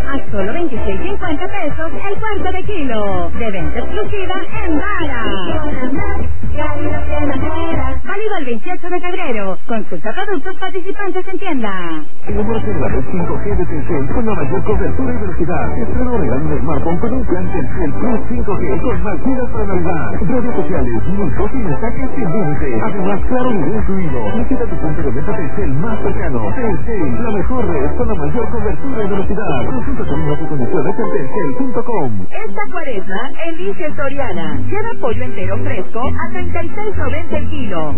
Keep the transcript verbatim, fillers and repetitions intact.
a solo veintiséis cincuenta pesos el cuarto de kilo. De venta exclusiva en Vara. Válido el veintiocho de febrero. Consulta productos participantes en tienda. Enamórate de la red cinco G de Telcel con la mayor cobertura y velocidad. Estreno regalo un smartphone con un plan Telcel Plus cinco G con más gigas para Navidad. Redes sociales, minutos y mensajes sin límite. Además, claro video incluido. Visita tu punto de venta Telcel más cercano. Telcel, la mejor red con la mayor cobertura y velocidad. Consulta términos y condiciones en telcel punto com. Esta cuaresma, elige Soriana. Lleva pollo entero fresco a treinta y seis noventa el kilo.